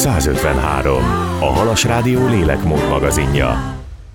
153. A Halas Rádió lélekmód magazinja.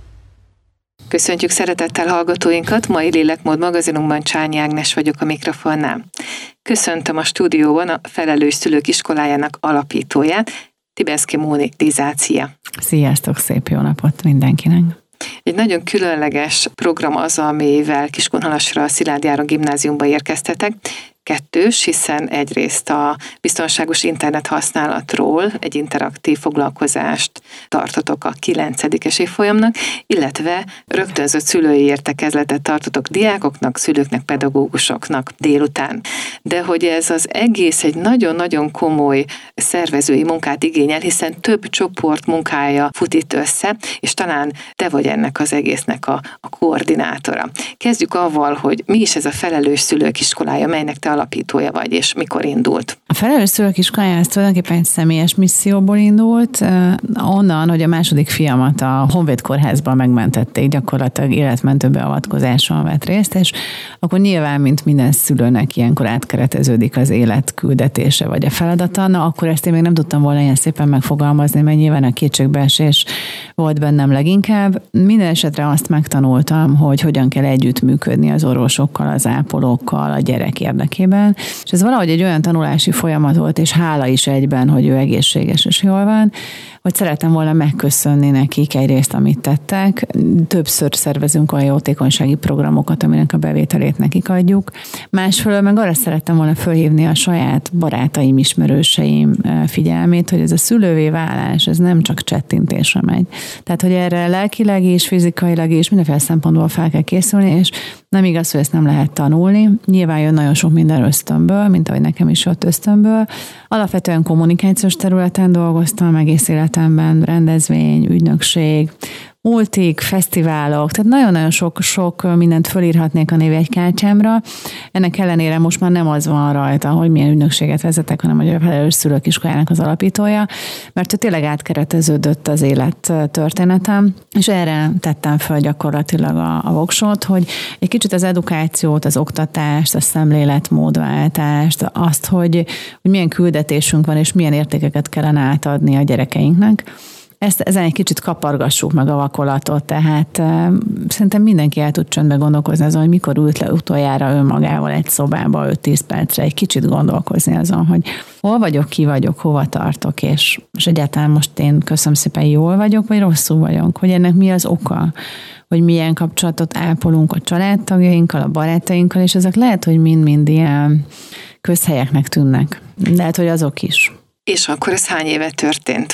Köszöntjük szeretettel hallgatóinkat, mai Lélekmód magazinunkban Csányi Ágnes vagyok a mikrofonnál. Köszöntöm a stúdióban a Felelős Szülők Iskolájának alapítóját, Tibeszki Móni Lizácia. Sziasztok, szép jó napot mindenkinek! Egy nagyon különleges program az, amivel Kiskunhalasra a Szilágyi Áron gimnáziumba érkeztetek. Kettős, hiszen egyrészt a biztonságos internet használatról egy interaktív foglalkozást tartotok a 9. évfolyamnak, illetve rögtönzött szülői értekezletet tartotok diákoknak, szülőknek, pedagógusoknak délután. De hogy ez az egész egy nagyon-nagyon komoly szervezői munkát igényel, hiszen több csoport munkája fut itt össze, és talán te vagy ennek az egésznek a koordinátora. Kezdjük avval, hogy mi is ez a Felelős Szülők Iskolája, melynek te alapítója vagy, és mikor indult? A Felelős Szülők Iskolája ez tulajdonképpen egy személyes misszióból indult, onnan, hogy a második fiamat a Honvéd Kórházban megmentették, gyakorlatilag életmentő beavatkozáson vett részt, és akkor nyilván, mint minden szülőnek ilyenkor átkereteződik az élet küldetése vagy a feladata. Na, akkor ezt én még nem tudtam volna ilyen szépen megfogalmazni, mert nyilván a kétségbeesés volt bennem leginkább. Minden esetre azt megtanultam, hogy hogyan kell együttműködni az orvosokkal, az ápolókkal, a gyerek érdekében. És ez valahogy egy olyan tanulási folyamat volt, és hála is egyben, hogy ő egészséges és jól van, hogy szeretem volna megköszönni nekik egyrészt, amit tettek. Többször szervezünk olyan jótékonysági programokat, aminek a bevételét nekik adjuk. Másfelől meg arra szerettem volna fölhívni a saját barátaim, ismerőseim figyelmét, hogy ez a szülővé válás, ez nem csak csettintésre megy. Tehát, hogy erre lelkileg és fizikailag és mindenféle szempontból fel kell készülni, és nem igaz, hogy ezt nem lehet tanulni. Nyilván jön nagyon sok minden ösztönből, mint ahogy nekem is jött ösztönből. Alapvetően kommunikációs területen dolgoztam egész életemben, rendezvény, ügynökség, multik, fesztiválok, tehát nagyon-nagyon sok mindent fölírhatnék a névjegykártyámra. Ennek ellenére most már nem az van rajta, hogy milyen ügynökséget vezetek, hanem hogy a Felelős Szülők Iskolájának az alapítója, mert tényleg átkereteződött az élet történetem, és erre tettem föl gyakorlatilag a voksot, hogy egy kicsit az edukációt, az oktatást, a szemléletmódváltást, azt, hogy milyen küldetésünk van, és milyen értékeket kellene átadni a gyerekeinknek. Ezen egy kicsit kapargassuk meg a vakolatot, tehát szerintem mindenki el tud csöndbe gondolkozni azon, hogy mikor ült le utoljára önmagával egy szobába 5-10 percre, egy kicsit gondolkozni azon, hogy hol vagyok, ki vagyok, hova tartok, és egyáltalán most én köszönöm szépen jól vagyok, vagy rosszul vagyok, hogy ennek mi az oka, hogy milyen kapcsolatot ápolunk a családtagjainkkal, a barátainkkal, és ezek lehet, hogy mind-mind ilyen közhelyeknek tűnnek. Lehet, hogy azok is. És akkor ez hány éve történt?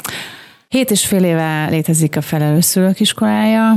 7,5 éve létezik a Felelős Szülők Iskolája.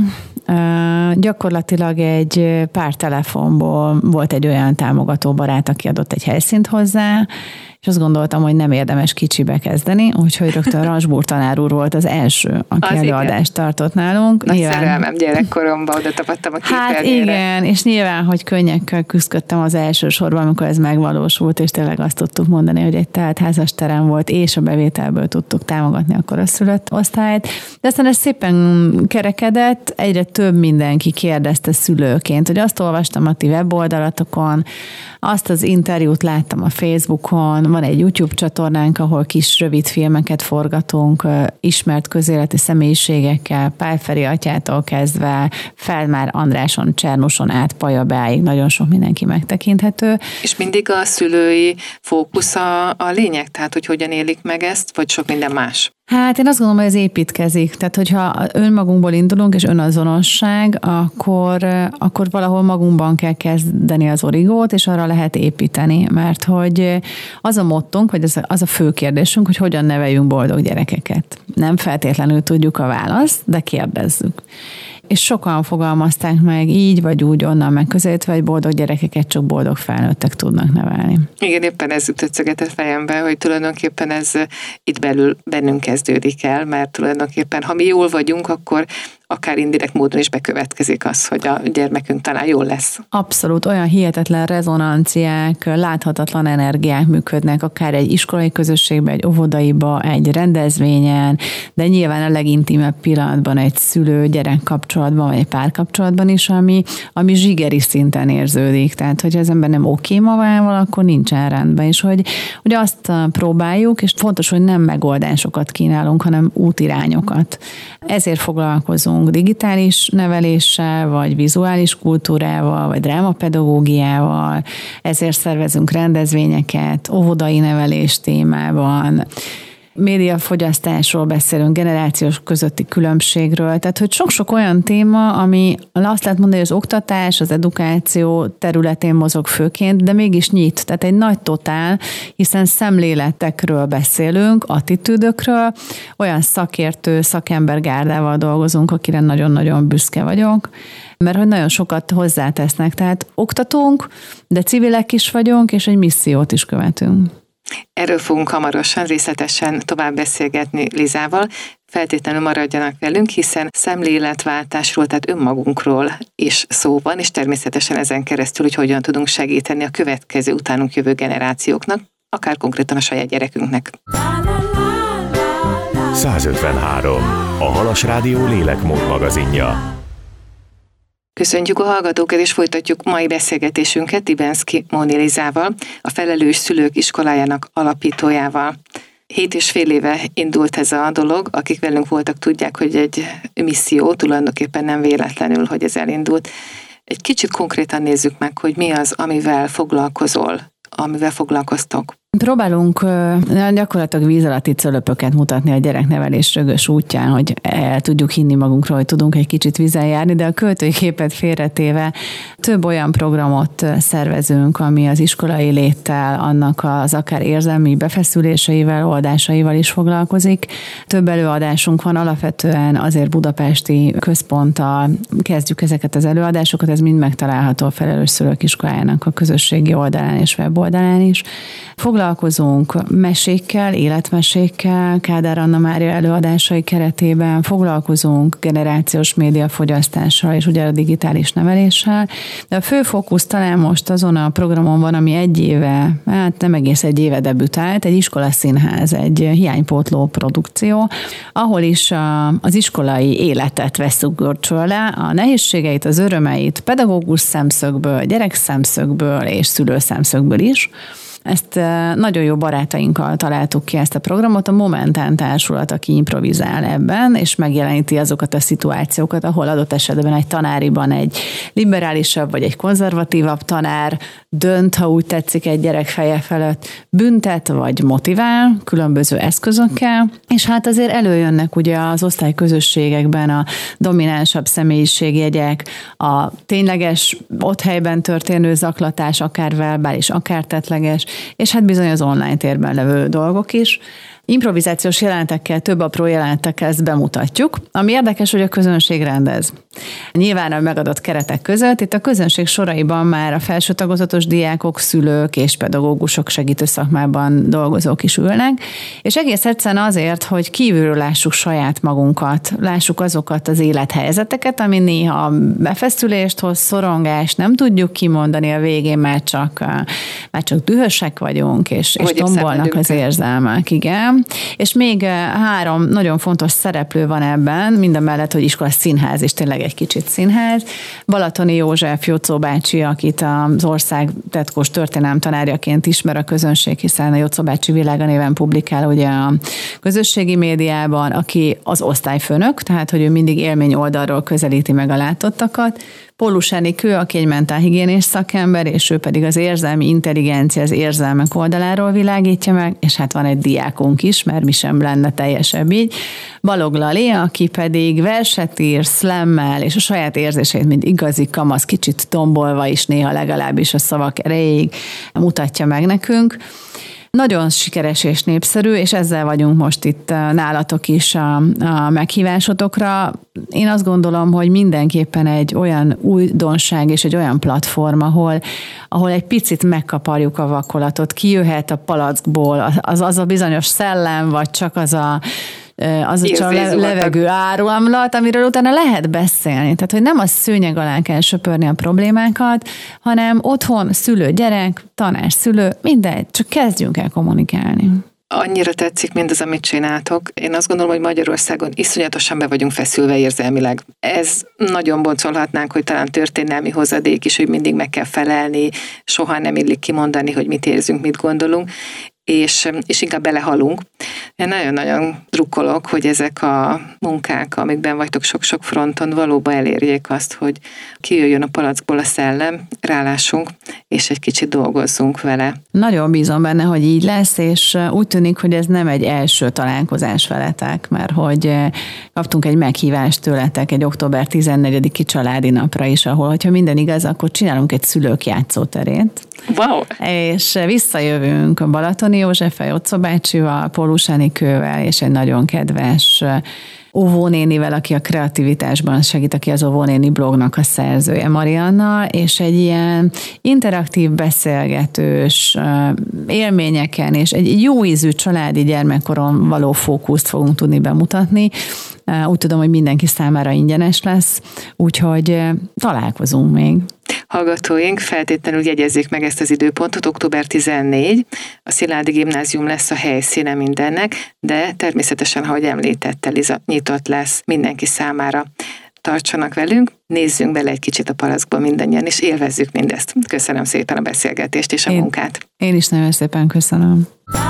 Gyakorlatilag egy pár telefonból volt egy olyan támogató barát, aki adott egy helyszínt hozzá, és azt gondoltam, hogy nem érdemes kicsibe kezdeni, úgyhogy rögtön Rasbúr tanár úr volt az első, aki előadást tartott nálunk. Nagy szerelmem gyerekkoromban, oda tapadtam a képernyőre. Hát igen, és nyilván, hogy könnyekkel küzdöttem az első sorban, amikor ez megvalósult, és tényleg azt tudtuk mondani, hogy egy telt házasterem volt, és a bevételből tudtuk támogatni a koraszülött osztályt. De aztán ez szépen kerekedett, egyre több mindenki kérdezte szülőként, hogy azt olvastam a ti weboldalatokon, azt az interjút láttam a Facebookon, van egy YouTube csatornánk, ahol kis rövid filmeket forgatunk, ismert közéleti személyiségekkel, Pál Feri atyától kezdve, Felmár Andráson, Csernuson át Paja Beáig, nagyon sok mindenki megtekinthető. És mindig a szülői fókusz a lényeg, tehát hogy hogyan élik meg ezt, vagy sok minden más? Hát én azt gondolom, hogy ez építkezik. Tehát, hogyha önmagunkból indulunk, és önazonosság, akkor valahol magunkban kell kezdeni az origót, és arra lehet építeni. Mert hogy az a mottónk, vagy az a fő kérdésünk, hogy hogyan neveljünk boldog gyerekeket. Nem feltétlenül tudjuk a választ, de kérdezzük. És sokan fogalmazták meg így, vagy úgy, onnan megközelítve, hogy boldog gyerekeket csak boldog felnőttek tudnak nevelni. Igen, éppen ez tetszegetett fejembe, hogy tulajdonképpen ez itt belül bennünk kezdődik el, mert tulajdonképpen, ha mi jól vagyunk, akkor akár indirekt módon is bekövetkezik az, hogy a gyermekünk talán jól lesz. Abszolút, olyan hihetetlen rezonanciák, láthatatlan energiák működnek, akár egy iskolai közösségben, egy óvodaiba, egy rendezvényen, de nyilván a legintimebb pillanatban egy szülő-gyerek kapcsolatban, vagy egy párkapcsolatban is, ami zsigeri szinten érződik. Tehát, hogy az ember nem oké magával, akkor nincsen rendben. És hogy azt próbáljuk, és fontos, hogy nem megoldásokat kínálunk, hanem útirányokat. Ezért foglalkozunk digitális neveléssel, vagy vizuális kultúrával, vagy drámapedagógiával, ezért szervezünk rendezvényeket, óvodai nevelés témában, médiafogyasztásról beszélünk, generációs közötti különbségről, tehát hogy sok-sok olyan téma, ami azt lehet mondani, hogy az oktatás, az edukáció területén mozog főként, de mégis nyit, tehát egy nagy totál, hiszen szemléletekről beszélünk, attitűdökről, olyan szakértő, szakembergárdával dolgozunk, akire nagyon-nagyon büszke vagyok, mert hogy nagyon sokat hozzátesznek, tehát oktatunk, de civilek is vagyunk, és egy missziót is követünk. Erről fogunk hamarosan részletesen tovább beszélgetni Lizával. Feltétlenül maradjanak velünk, hiszen szemléletváltásról, tehát önmagunkról is szó van, és természetesen ezen keresztül, hogy hogyan tudunk segíteni a következő utánunk jövő generációknak, akár konkrétan a saját gyerekünknek. 153. A Halas Rádió lélekmód magazinja. Köszöntjük a hallgatókat, és folytatjuk mai beszélgetésünket Ibenszki Móni Lizával, a Felelős Szülők Iskolájának alapítójával. 7,5 éve indult ez a dolog, akik velünk voltak, tudják, hogy egy misszió, tulajdonképpen nem véletlenül, hogy ez elindult. Egy kicsit konkrétan nézzük meg, hogy mi az, amivel foglalkoztok. Próbálunk gyakorlatilag víz alatti cölöpöket mutatni a gyereknevelés rögös útján, hogy el tudjuk hinni magunkról, hogy tudunk egy kicsit vízen járni, de a költői képet félretéve több olyan programot szervezünk, ami az iskolai léttel, annak az akár érzelmi befeszüléseivel, oldásaival is foglalkozik. Több előadásunk van, alapvetően azért budapesti központtal kezdjük ezeket az előadásokat, ez mind megtalálható a Felelős Szülők Iskolájának a közösségi oldalán és weboldalán is. Foglalkozunk mesékkel, életmesékkel, Kádár Anna Mária előadásai keretében, foglalkozunk generációs médiafogyasztással és ugye a digitális neveléssel, de a fő fókusz talán most azon a programon van, ami egy éve, hát nem egész egy éve debütált, egy iskolaszínház, egy hiánypótló produkció, ahol is az iskolai életet vesszük görcsön le, a nehézségeit, az örömeit pedagógus szemszögből, gyerek szemszögből és szülő szemszögből is. Ezt nagyon jó barátainkkal találtuk ki ezt a programot, a Momentán Társulat, aki improvizál ebben, és megjeleníti azokat a szituációkat, ahol adott esetben egy tanáriban egy liberálisabb vagy egy konzervatívabb tanár dönt, ha úgy tetszik, egy gyerek feje felett, büntet vagy motivál különböző eszközökkel, és hát azért előjönnek ugye az osztályközösségekben a dominánsabb személyiségjegyek, a tényleges otthelyben történő zaklatás, akár verbális, akár tettleges, és hát bizony az online térben levő dolgok is. Improvizációs jelenetekkel, több apró jelenettekkel ezt bemutatjuk, ami érdekes, hogy a közönség rendez. Nyilván a megadott keretek között, itt a közönség soraiban már a felső tagozatos diákok, szülők és pedagógusok, segítő szakmában dolgozók is ülnek, és egész egyszerűen azért, hogy kívülről lássuk saját magunkat, lássuk azokat az élethelyzeteket, ami néha befeszülést hoz, szorongást, nem tudjuk kimondani, a végén már csak dühösek vagyunk, és tombolnak az érzelmek, igen. És még 3 nagyon fontos szereplő van ebben, mindamellett, hogy iskola színház, és tényleg egy kicsit színház. Balatoni József Jocó bácsi, akit az ország tetkós történelem tanárjaként ismer a közönség, hiszen a Jocó bácsi Világa néven publikál ugye a közösségi médiában, aki az osztályfőnök, tehát hogy ő mindig élmény oldalról közelíti meg a látottakat. Pólus Enikő, aki egy mentálhigiénés szakember, és ő pedig az érzelmi intelligencia, az érzelmek oldaláról világítja meg, és hát van egy diákunk is, mert mi sem lenne teljesebb így. Balog Lali, aki pedig verset ír, szlemmel, és a saját érzéseit, mint igazi kamasz, kicsit tombolva is néha legalábbis a szavak erejéig mutatja meg nekünk. Nagyon sikeres és népszerű, és ezzel vagyunk most itt nálatok is a meghívásotokra. Én azt gondolom, hogy mindenképpen egy olyan újdonság és egy olyan platform, ahol egy picit megkaparjuk a vakolatot, kijöhet a palackból az a bizonyos szellem, vagy csak az a az a levegő áramlat, amiről utána lehet beszélni. Tehát, hogy nem a szőnyeg alá kell söpörni a problémákat, hanem otthon szülő, gyerek, tanár, szülő, mindegy, csak kezdjünk el kommunikálni. Annyira tetszik mindaz, amit csináltok. Én azt gondolom, hogy Magyarországon iszonyatosan be vagyunk feszülve érzelmileg. Ez nagyon boncolhatnánk, hogy talán történelmi hozadék is, hogy mindig meg kell felelni, soha nem illik kimondani, hogy mit érzünk, mit gondolunk, és inkább belehalunk. Én nagyon-nagyon drukkolok, hogy ezek a munkák, amikben vagytok sok-sok fronton, valóban elérjék azt, hogy kijöjjön a palackból a szellem, rálásunk, és egy kicsit dolgozzunk vele. Nagyon bízom benne, hogy így lesz, és úgy tűnik, hogy ez nem egy első találkozás veletek, mert hogy kaptunk egy meghívást tőletek egy október 14-i családi napra is, ahol, hogyha minden igaz, akkor csinálunk egy szülők játszóterét. Wow! És visszajövünk a Balatoni Józseffel, Jocó bácsival, Pólus Enikővel, és egy nagyon kedves óvónénivel, aki a kreativitásban segít, aki az óvónéni blognak a szerzője, Marianna, és egy ilyen interaktív, beszélgetős élményeken, és egy jó ízű családi gyermekkoron való fókuszt fogunk tudni bemutatni. Úgy tudom, hogy mindenki számára ingyenes lesz, úgyhogy találkozunk még. Hallgatóink, feltétlenül jegyezzék meg ezt az időpontot, október 14, a Sziládi Gimnázium lesz a helyszíne mindennek, de természetesen, ahogy említette Liza, nyitott lesz mindenki számára. Tartsanak velünk, nézzünk bele egy kicsit a palackba mindannyian, és élvezzük mindezt. Köszönöm szépen a beszélgetést és a munkát. Én is nagyon szépen köszönöm.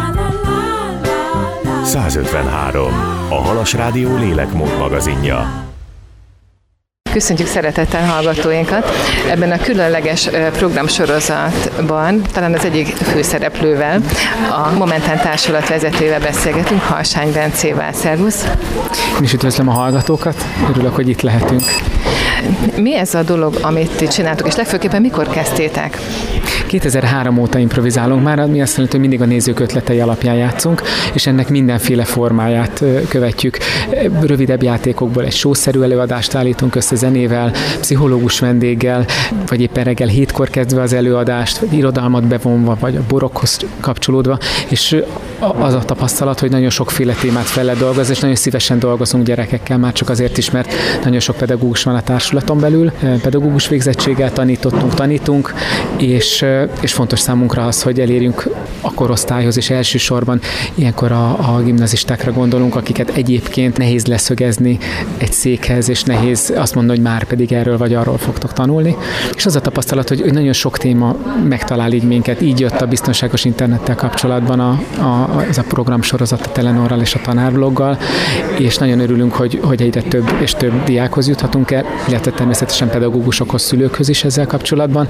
153. A Halas Rádió lélekmód magazinja. Köszöntjük szeretettel hallgatóinkat. Ebben a különleges programsorozatban talán az egyik főszereplővel, a Momentán Társulat vezetőjével beszélgetünk, Harsány Bencével. Szervusz! Én is üdvözlöm a hallgatókat, örülök, hogy itt lehetünk. Mi ez a dolog, amit csináltok, és legfőképpen mikor kezdtétek? 2003 óta improvizálunk már, mi azt jelenti, hogy mindig a nézők ötletei alapján játszunk, és ennek mindenféle formáját követjük. Rövidebb játékokból egy showszerű előadást állítunk össze zenével, pszichológus vendéggel, vagy éppen reggel 7-kor kezdve az előadást, vagy irodalmat bevonva, vagy a borokhoz kapcsolódva, és az a tapasztalat, hogy nagyon sokféle témát fel lehet dolgozni, és nagyon szívesen dolgozunk gyerekekkel, már csak azért is, mert nagyon sok pedagógus van a társulaton belül, pedagógus végzettséggel tanítunk, és fontos számunkra az, hogy elérjünk a korosztályhoz, és elsősorban ilyenkor a gimnazistákra gondolunk, akiket egyébként nehéz leszögezni egy székhez, és nehéz azt mondani, hogy már pedig erről vagy arról fogtok tanulni. És az a tapasztalat, hogy nagyon sok téma megtalál így minket. Így jött a biztonságos internettel kapcsolatban ez a programsorozat a Telenorral és a tanárbloggal, és nagyon örülünk, hogy egyre több és több diákhoz juthatunk el, illetve természetesen pedagógusokhoz, szülőkhöz is ezzel kapcsolatban,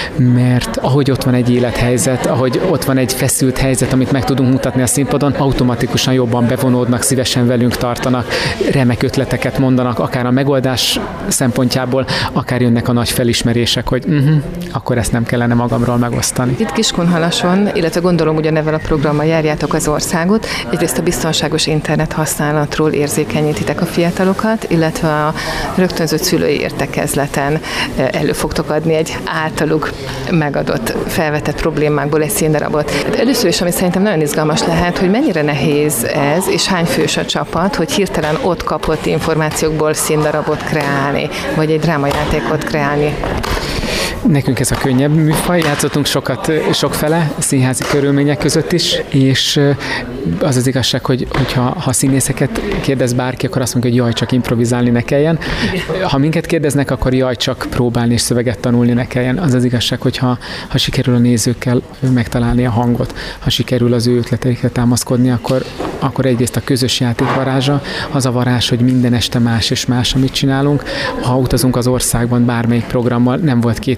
mert ahogy ott van egy élethelyzet, ahogy ott van egy feszült helyzet, amit meg tudunk mutatni a színpadon, automatikusan jobban bevonódnak, szívesen velünk tartanak, remek ötleteket mondanak, akár a megoldás szempontjából, akár jönnek a nagy felismerések, hogy akkor ezt nem kellene magamról megosztani. Itt Kiskunhalason, illetve gondolom ugyanebben a programmal járjátok az országot, egyrészt a biztonságos internet használatról érzékenyítitek a fiatalokat, illetve a rögtönzött szülői értekezleten elő fogtok adni egy általuk megadott, felvetett problémákból egy színdarabot. Először is, ami szerintem nagyon izgalmas lehet, hogy mennyire nehéz ez, és hány fős a csapat, hogy hirtelen ott kapott információkból színdarabot kreálni, vagy egy drámajátékot kreálni. Nekünk ez a könnyebb műfaj, játszottunk sokfele, színházi körülmények között is, és az az igazság, hogyha színészeket kérdez bárki, akkor azt mondja, hogy jaj, csak improvizálni ne kelljen. Ha minket kérdeznek, akkor jaj, csak próbálni és szöveget tanulni ne kelljen. Az az igazság, hogyha sikerül a nézőkkel megtalálni a hangot, ha sikerül az ő ötleteikre támaszkodni, akkor egyrészt a közös játék varázsa, az a varázs, hogy minden este más és más, amit csinálunk. Ha utazunk az országban bármelyik programmal, nem volt két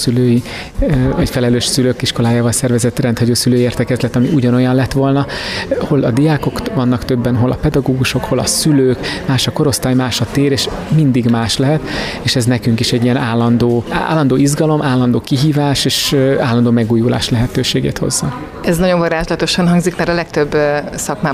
felelős szülők iskolájával szervezett rendhagyó szülői értekezlet, ami ugyanolyan lett volna, hol a diákok vannak többen, hol a pedagógusok, hol a szülők, más a korosztály, más a tér, és mindig más lehet, és ez nekünk is egy ilyen állandó izgalom, állandó kihívás, és állandó megújulás lehetőségét hozza. Ez nagyon varázslatosan hangzik, mert a legtöbb szakmában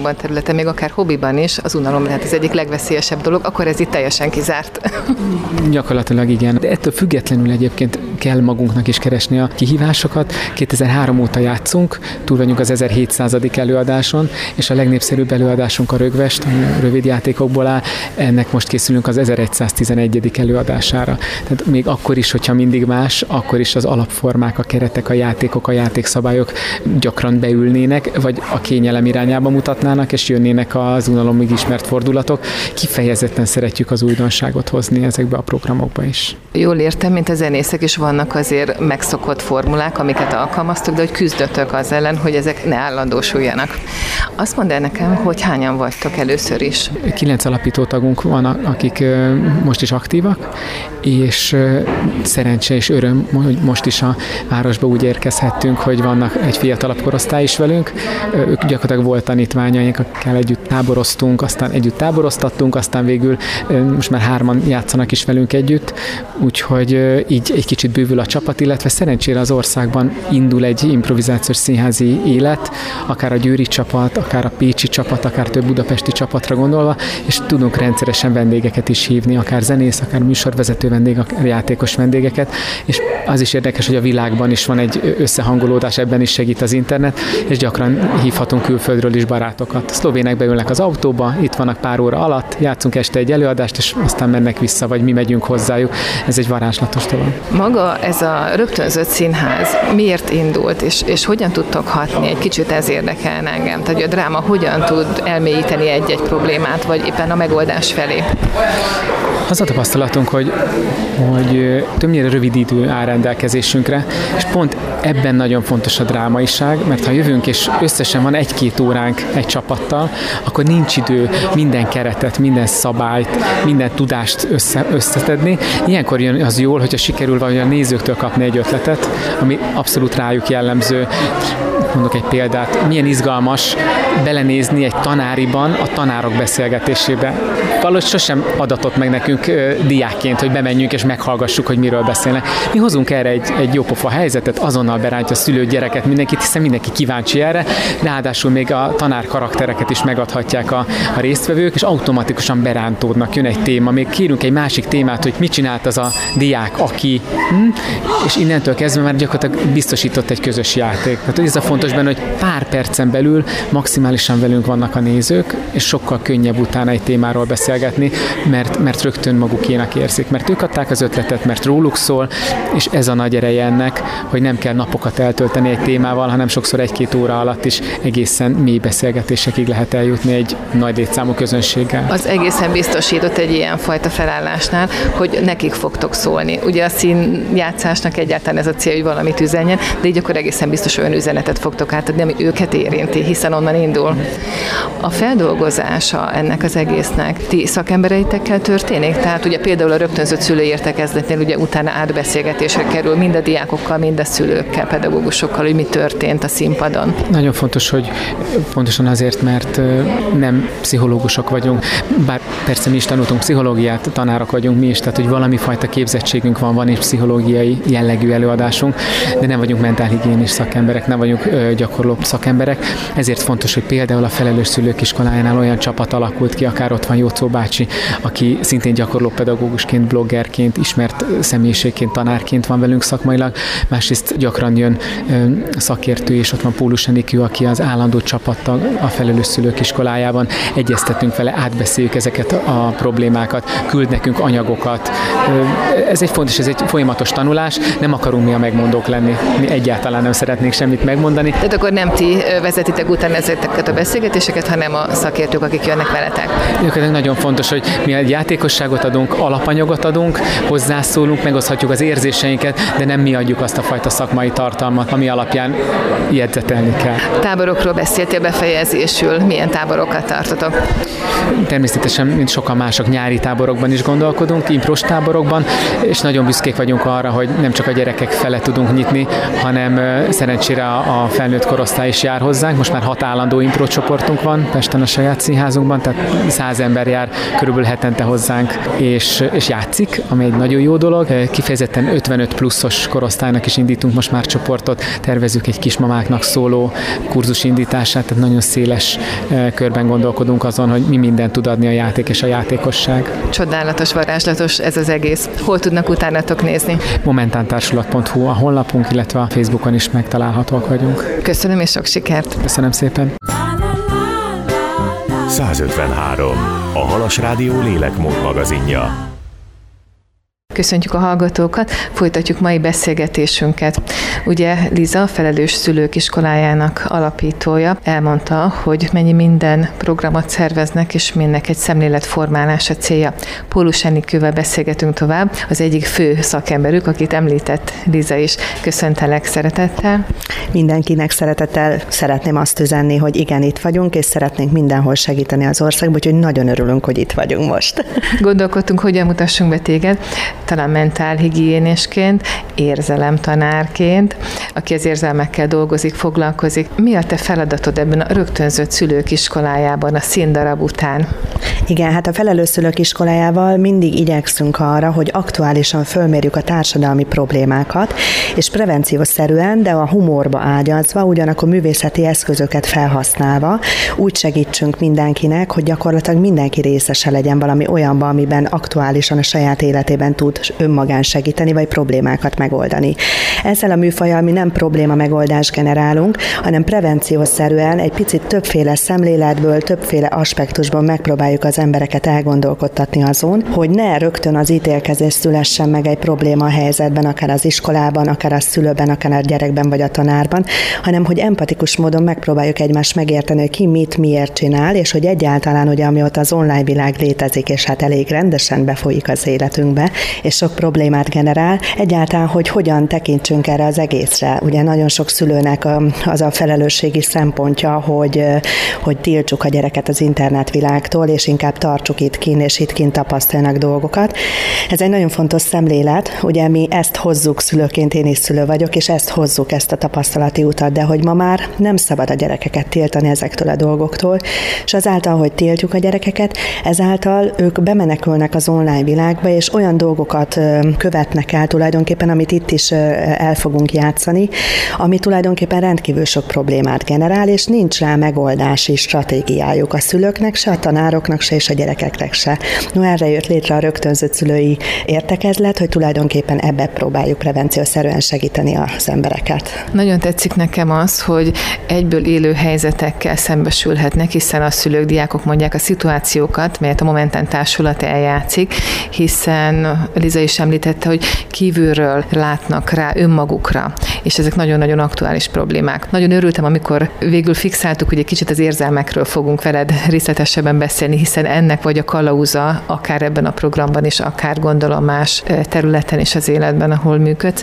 bármilyen területen, még akár hobbiban is, az unalom lehet az egyik legveszélyesebb dolog, akkor ez itt teljesen kizárt. Gyakorlatilag igen. De ettől függetlenül egyébként kell magunknak is keresni a kihívásokat. 2003 óta játszunk, túl vagyunk az 1700. előadáson, és a legnépszerűbb előadásunk a Rögvest, rövid játékokból áll, ennek most készülünk az 1111. előadására. Tehát még akkor is, hogyha mindig más, akkor is az alapformák, a keretek, a játékok, a játékszabályok gyakran beülnének, vagy a kényelem irányába mutatnának, és jönnének az unalomig ismert fordulatok. Kifejezetten szeretjük az újdonságot hozni ezekbe a programokba is. Jól értem, mint a zenészek is vannak azért megszokott formulák, amiket alkalmaztok, de hogy küzdöttök az ellen, hogy ezek ne állandósuljanak. Azt mondd el nekem, hogy hányan vagytok először is? 9 alapító tagunk van, akik most is aktívak, és szerencse és öröm, hogy most is a városba úgy érkezhettünk, hogy vannak egy fiatalabb korosztály is velünk. Ők gyakorlatilag volt tanítványaink, akikkel együtt táboroztunk, aztán együtt táboroztattunk, aztán végül most már 3-an játszanak is velünk együtt, úgyhogy így egy kicsit bővül a csapat, illetve szerencsére az országban indul egy improvizációs színházi élet, akár a győri csapat, akár a pécsi csapat, akár több budapesti csapatra gondolva, és tudunk rendszeresen vendégeket is hívni, akár zenész, akár műsorvezető vendég, akár játékos vendégeket, és az is érdekes, hogy a világban is van egy összehangolódás, ebben is segít az internet, és gyakran hívhatunk külföldről is barátokat. A szlovének beülnek az autóba, itt vannak pár óra alatt, játszunk este egy előadást, és aztán mennek vissza, vagy mi megyünk hozzájuk. Ez egy varázslatos dolog. Maga ez a rögtönzött színház miért indult, és hogyan tudtok hatni? Egy kicsit ez érdekelne engem. Tehát a dráma hogyan tud elmélyíteni egy-egy problémát, vagy éppen a megoldás felé? Az a tapasztalatunk, hogy többnyire rövid idő áll rendelkezésünkre, és pont ebben nagyon fontos a drámaiság, mert ha jövünk és összesen van 1-2 óránk egy csapattal, akkor nincs idő minden keretet, minden szabályt, minden tudást összetedni. Ilyenkor jön az jól, hogyha sikerül valahogy a nézőktől kapni egy ötletet, ami abszolút rájuk jellemző. Mondok egy példát, milyen izgalmas belenézni egy tanáriban a tanárok beszélgetésébe. Valahogy sosem adatott meg nekünk diákként, hogy bemenjünk és meghallgassuk, hogy miről beszélnek. Mi hozunk erre egy jópofa helyzetet, azonnal berántja a szülőt, gyereket, mindenkit, hiszen mindenki kíváncsi erre, ráadásul még a tanár karaktereket is megadhatják a résztvevők, és automatikusan berántódnak, jön egy téma, még kérünk egy másik témát, hogy mit csinált az a diák, aki, és innentől kezdve már gyakorlatilag biztosított egy közös játék. Tehát ez a fontos benne, hogy pár percen belül maximálisan velünk vannak a nézők, és sokkal könnyebb utána egy témáról beszélgetni, mert rögtön magukénak érzik, mert ők adták az ötletet, mert róluk szól, és ez a nagy ereje ennek, hogy nem kell napokat eltölteni egy témával, hanem sokszor 1-2 óra alatt is egészen mély beszélgetésekig lehet eljutni egy nagy létszámú közönséggel. Az egészen biztosított egy ilyen fajta felállásnál, hogy nekik fogtok szólni. Ugye a színjátszásnak egyáltalán ez a cél, hogy valamit üzenjen, de így akkor egészen biztos olyan üzenetet fogtok átadni, ami őket érinti, hiszen onnan indul. A feldolgozása ennek az egésznek ti szakembereitekkel történik? Tehát ugye például a rögtönzött szülői értekezletnél ugye utána átbeszélgetésre kerül mind a diákokkal, mind a szülőkkel, pedagógusokkal, hogy mi történt a színpadon. Nagyon fontos, hogy pontosan azért, mert nem pszichológusok vagyunk, bár persze mi is tanultunk pszichológiát, tanárok vagyunk mi is, tehát hogy valami fajta képzettségünk van is pszichológiai jellegű előadásunk, de nem vagyunk mentálhigiénis szakemberek, nem vagyunk gyakorló szakemberek, ezért fontos, hogy például a Felelős Szülők Iskolájánál olyan csapat alakult ki, akár ott van Jóczó bácsi, aki szintén gyakorló pedagógusként, bloggerként, ismert személyiségként, tanárként van velünk szakmailag, másrészt gyakran jön szakértő, és ott van Pólus Enikő, aki az állandó csapattag a Felelős Szülők Iskolájában, egyeztetünk vele, átbeszéljük ezeket a problémákat, küld nekünk anyagokat. Ez egy fontos, ez egy folyamatos tanulás, nem akarunk mi a megmondók lenni, mi egyáltalán nem szeretnénk semmit megmondani. Tehát akkor nem ti vezetitek utána ezeket a beszélgetéseket, hanem a szakértők, akik jönnek veletek. Nagyon fontos, hogy mi egy játékosságot adunk, alapanyagot adunk, hozzászólunk, megoszthatjuk az érzéseinket, de nem mi adjuk azt a fajta szakmai tartalmat, ami alapján jegyzetelni kell. Táborokról beszéltél befejezésül, milyen táborokat tartotok? Természetesen, mint sokan mások, nyári táborokban is gondolkodunk, impros táborokban, és nagyon büszkék vagyunk arra, hogy nem csak a gyerekek fele tudunk nyitni, hanem szerencsére a felnőtt korosztály is jár hozzánk. Most már 6 állandó impro csoportunk van, Budapesten a saját színházunkban, tehát 100 ember jár körülbelül hetente hozzánk, és játszik, ami egy nagyon jó dolog. Kifejezetten 55 pluszos korosztálynak is indítunk most már csoportot, tervezzük egy kismamáknak szóló kurzus indítását, tehát nagyon széles körben gondolkodunk azon, hogy mi mindent tud adni a játék és a játékosság. Csodálatos, varázslatos ez az egész. Hol tudnak utánatok nézni? Momentántársulat.hu a honlapunk, illetve a Facebookon is megtalálhatóak vagyunk. Köszönöm és sok sikert! Köszönöm szépen! 153. A Halas Rádió lélekmód magazinja. Köszöntjük a hallgatókat, folytatjuk mai beszélgetésünket. Ugye Liza, a Felelős Szülők Iskolájának alapítója, elmondta, hogy mennyi minden programot szerveznek, és mindnek egy szemléletformálás a célja. Pólus Enikővel beszélgetünk tovább, az egyik fő szakemberük, akit említett Liza is. Köszöntelek szeretettel. Mindenkinek szeretettel szeretném azt üzenni, hogy igen, itt vagyunk, és szeretnénk mindenhol segíteni az országban, úgyhogy nagyon örülünk, hogy itt vagyunk most. Gondolkodtunk, hogyan mutassunk be téged, talán mentálhigiénésként, érzelemtanárként, aki az érzelmekkel dolgozik, foglalkozik. Mi a te feladatod ebben a rögtönzött szülők iskolájában a színdarab után? Igen, hát a Felelős Szülők Iskolájával mindig igyekszünk arra, hogy aktuálisan fölmérjük a társadalmi problémákat, és prevenciószerűen, de a humorba ágyazva, ugyanakkor művészeti eszközöket felhasználva úgy segítsünk mindenkinek, hogy gyakorlatilag mindenki részese legyen valami olyanban, amiben aktuálisan a saját életében tud önmagán segíteni, vagy problémákat megoldani. Ezzel a műfajjal mi nem probléma megoldást generálunk, hanem prevenciószerűen egy picit többféle szemléletből, többféle aspektusból megpróbáljuk az embereket elgondolkodtatni azon, hogy ne rögtön az ítélkezés szülessen meg egy probléma helyzetben, akár az iskolában, akár a szülőben, akár a gyerekben vagy a tanárban, hanem hogy empatikus módon megpróbáljuk egymást megérteni, hogy ki mit miért csinál, és hogy egyáltalán ugye amióta az online világ létezik, és hát elég rendesen befolyik az életünkbe, és sok problémát generál, egyáltalán, hogy hogyan tekintsünk erre az egészre. Ugye nagyon sok szülőnek az a felelősségi szempontja, hogy tiltsuk a gyereket az internetvilágtól, és inkább tartsuk itt kint, és itt kint tapasztaljanak dolgokat. Ez egy nagyon fontos szemlélet, ugye mi ezt hozzuk szülőként, én is szülő vagyok, és ezt hozzuk, ezt a tapasztalati utat, de hogy ma már nem szabad a gyerekeket tiltani ezektől a dolgoktól, és azáltal, hogy tiltjuk a gyerekeket, ezáltal ők bemenekülnek az online világba, és olyan dolgokat követnek el tulajdonképpen, amit itt is el fogunk játszani, ami tulajdonképpen rendkívül sok problémát generál, és nincs rá megoldási stratégiájuk a szülőknek se, a tanároknak se, és a gyerekeknek se. No, erre jött létre a rögtönzött szülői értekezlet, hogy tulajdonképpen ebbe próbáljuk prevenciószerűen segíteni az embereket. Nagyon tetszik nekem az, hogy egyből élő helyzetekkel szembesülhetnek, hiszen a szülők, diákok mondják a szituációkat, melyet a Momentántársulat eljátszik, hiszen Liza is említette, hogy kívülről látnak rá önmagukra, és ezek nagyon-nagyon aktuális problémák. Nagyon örültem, amikor végül fixáltuk, hogy egy kicsit az érzelmekről fogunk veled részletesebben beszélni, hiszen ennek vagy a kalauza, akár ebben a programban is, akár gondolom más területen is az életben, ahol működsz.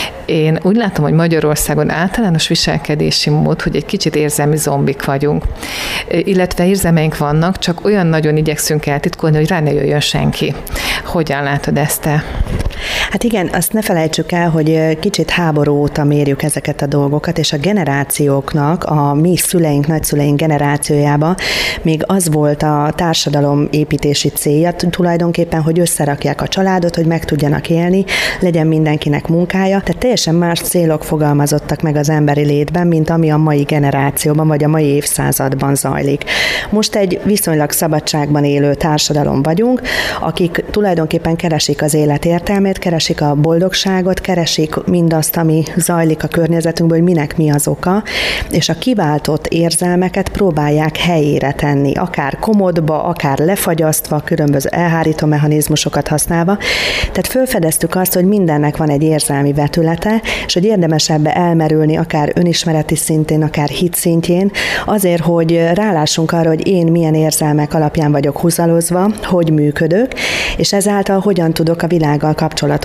Én úgy látom, hogy Magyarországon általános viselkedési mód, hogy egy kicsit érzelmi zombik vagyunk. Illetve érzelmeink vannak, csak olyan nagyon igyekszünk eltitkolni, hogy rá ne jöjjön senki. Hogyan látod ezt te? Hát igen, azt ne felejtsük el, hogy kicsit háború óta mérjük ezeket a dolgokat, és a generációknak, a mi szüleink, nagyszüleink generációjában még az volt a társadalom építési célja tulajdonképpen, hogy összerakják a családot, hogy meg tudjanak élni, legyen mindenkinek munkája. Tehát teljesen más célok fogalmazottak meg az emberi létben, mint ami a mai generációban, vagy a mai évszázadban zajlik. Most egy viszonylag szabadságban élő társadalom vagyunk, akik tulajdonképpen keresik az élet értelmét, keresik a boldogságot, keresik mindazt, ami zajlik a környezetünkből, hogy minek mi az oka, és a kiváltott érzelmeket próbálják helyére tenni, akár komodba, akár lefagyasztva, különböző elhárító mechanizmusokat használva. Tehát felfedeztük azt, hogy mindennek van egy érzelmi vetülete, és hogy érdemes ebbe elmerülni, akár önismereti szintén, akár hit szintjén, azért, hogy rálássunk arra, hogy én milyen érzelmek alapján vagyok húzalozva, hogy működök, és ezáltal hogyan tudok a világgal kapcsolatot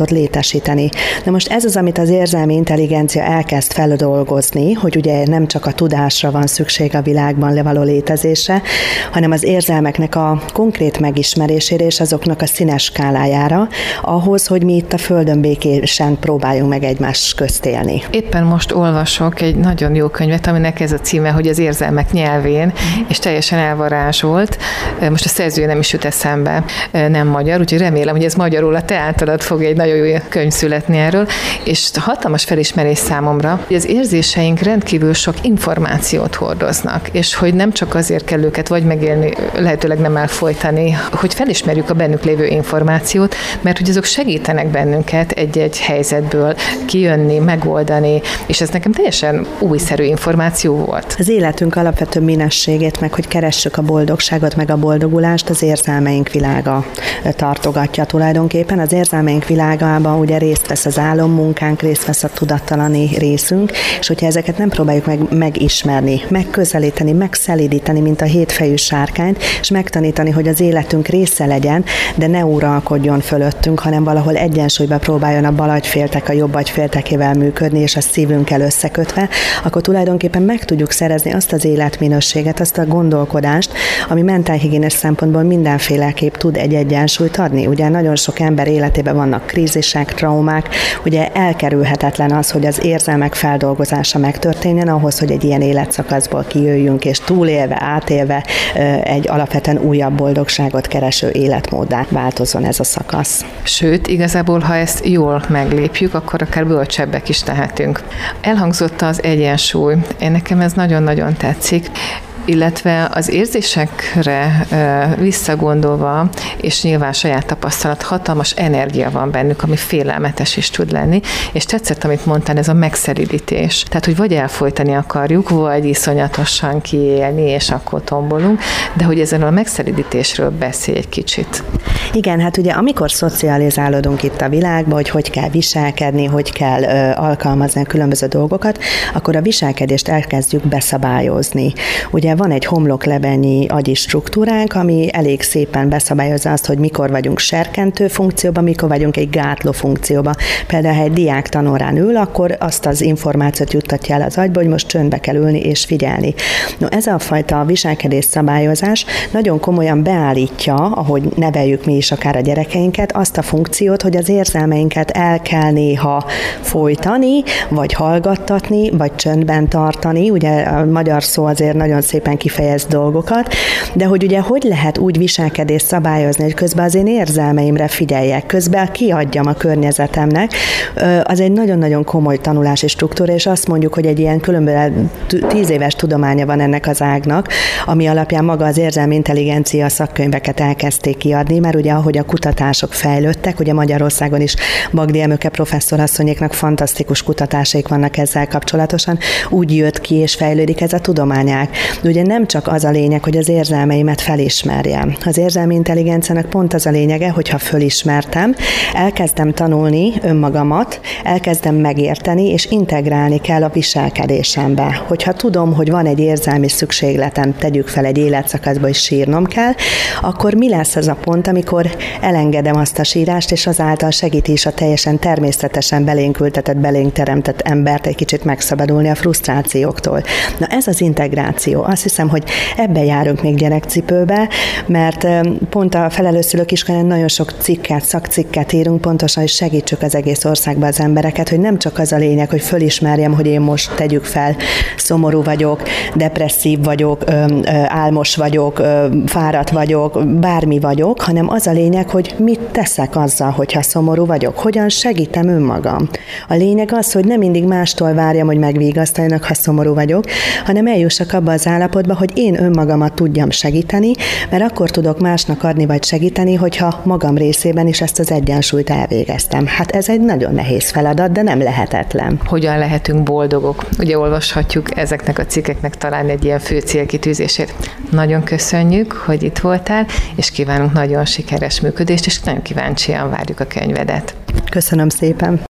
kapcsolatot létesíteni. Na most ez az, amit az érzelmi intelligencia elkezd feldolgozni, hogy ugye nem csak a tudásra van szükség a világban levaló létezésre, hanem az érzelmeknek a konkrét megismerésére és azoknak a színes skálájára, ahhoz, hogy mi itt a Földön békésen próbáljunk meg egymás közt élni. Éppen most olvasok egy nagyon jó könyvet, aminek ez a címe, hogy az érzelmek nyelvén, és teljesen elvarázsolt. Most a szerzője nem is jut eszembe, nem magyar, úgyhogy remélem, hogy ez magyarul a te általad fog egy nagyon jó könyv születni erről, és hatalmas felismerés számomra, hogy az érzéseink rendkívül sok információt hordoznak, és hogy nem csak azért kell őket vagy megélni, lehetőleg nem elfolytani, hogy felismerjük a bennük lévő információt, mert hogy azok segítenek bennünket egy-egy helyzetből kijönni, megoldani, és ez nekem teljesen újszerű információ volt. Az életünk alapvető minőségét, meg hogy keressük a boldogságot, meg a boldogulást, az érzelmeink világa tartogatja tulajdonképpen. Az érzelmeink világában ugye részt vesz az álommunkánk, részt vesz a tudattalani részünk, és hogyha ezeket nem próbáljuk megismerni, megközelíteni, megszelídíteni, mint a hétfejű sárkányt, és megtanítani, hogy az életünk része legyen, de ne uralkodjon fölöttünk, hanem valahol egyensúlyba próbáljon a bal agyféltek a jobb agyféltekével működni, és a szívünkkel összekötve, akkor tulajdonképpen meg tudjuk szerezni azt az életminőséget, azt a gondolkodást, ami mentálhigiénés szempontból mindenféleképp tud egy egyensúlyt adni. Ugye nagyon sok ember életében vannak krízisek, traumák, ugye elkerülhetetlen az, hogy az érzelmek feldolgozása megtörténjen ahhoz, hogy egy ilyen életszakaszból kijöjjünk, és túlélve, átélve egy alapvetően újabb boldogságot kereső életmóddá változzon ez a szakasz. Sőt, igazából, ha ezt jól meglépjük, akkor akár bölcsebbek is lehetünk. Elhangzott az egyensúly. Nekem ez nagyon-nagyon tetszik, illetve az érzésekre visszagondolva, és nyilván saját tapasztalat, hatalmas energia van bennük, ami félelmetes is tud lenni, és tetszett, amit mondtál, ez a megszelidítés. Tehát, hogy vagy elfolytani akarjuk, vagy iszonyatosan kiélni, és akkor tombolunk, de hogy ezen a megszelidítésről beszélj egy kicsit. Igen, hát ugye amikor szocializálódunk itt a világban, hogy kell viselkedni, hogy kell alkalmazni a különböző dolgokat, akkor a viselkedést elkezdjük beszabályozni. Ugye van egy homloklebenyi agyi struktúránk, ami elég szépen beszabályozza azt, hogy mikor vagyunk serkentő funkcióban, mikor vagyunk egy gátló funkcióban. Például, ha egy diák tanórán ül, akkor azt az információt juttatja el az agyba, hogy most csöndbe kell ülni és figyelni. No, ez a fajta viselkedés szabályozás nagyon komolyan beállítja, ahogy neveljük mi is akár a gyerekeinket, azt a funkciót, hogy az érzelmeinket el kell néha folytani, vagy hallgattatni, vagy csöndben tartani. Ugye a magyar szó azért nagyon szépen kifejez dolgokat, de hogy ugye hogy lehet úgy viselkedést szabályozni, hogy közben az én érzelmeimre figyeljek, közben kiadjam a környezetemnek, az egy nagyon-nagyon komoly tanulási struktúra, és azt mondjuk, hogy egy ilyen különböző 10 éves tudománya van ennek az ágnak, ami alapján maga az érzelmi intelligencia szakkönyveket elkezdték kiadni, mert ugye ahogy a kutatások fejlődtek, ugye Magyarországon is Bagdi Emőke professzorasszonyéknak fantasztikus kutatásaik vannak ezzel kapcsolatosan, úgy jött ki és fejlődik ez a tudományág. De ugye nem csak az a lényeg, hogy az érzelmeimet felismerjem. Az érzelmi intelligenciának pont az a lényege, hogyha fölismertem, elkezdem tanulni önmagamat, elkezdem megérteni, és integrálni kell a viselkedésembe. Hogyha tudom, hogy van egy érzelmi szükségletem, tegyük fel egy életszakaszba, és sírnom kell, akkor mi lesz az a pont, amikor elengedem azt a sírást, és azáltal segíti is a teljesen természetesen belénk ültetett, belénk teremtett embert egy kicsit megszabadulni a frusztrációktól. Na ez az integráció. Azt hiszem, hogy ebbe járunk még gyerekcipőbe, mert pont a felelősszülők iskolán nagyon sok szakcikket írunk, pontosan, hogy segítsük az egész országban az embereket, hogy nem csak az a lényeg, hogy fölismerjem, hogy én most tegyük fel, szomorú vagyok, depresszív vagyok, álmos vagyok, fáradt vagyok, bármi vagyok, hanem az a lényeg, hogy mit teszek azzal, hogyha szomorú vagyok, hogyan segítem önmagam. A lényeg az, hogy nem mindig mástól várjam, hogy megvigasztaljanak, ha szomorú vagyok, hanem eljussak abba az állapotba, hogy én önmagamat tudjam segíteni, mert akkor tudok másnak adni vagy segíteni, hogyha magam részében is ezt az egyensúlyt elvégeztem. Hát ez egy nagyon nehéz feladat, de nem lehetetlen. Hogyan lehetünk boldogok? Ugye olvashatjuk ezeknek a cikkeknek talán egy ilyen fő célkitűzését. Nagyon köszönjük, hogy itt voltál, és kívánunk nagyon sikeres működést, és nagyon kíváncsian várjuk a könyvedet. Köszönöm szépen.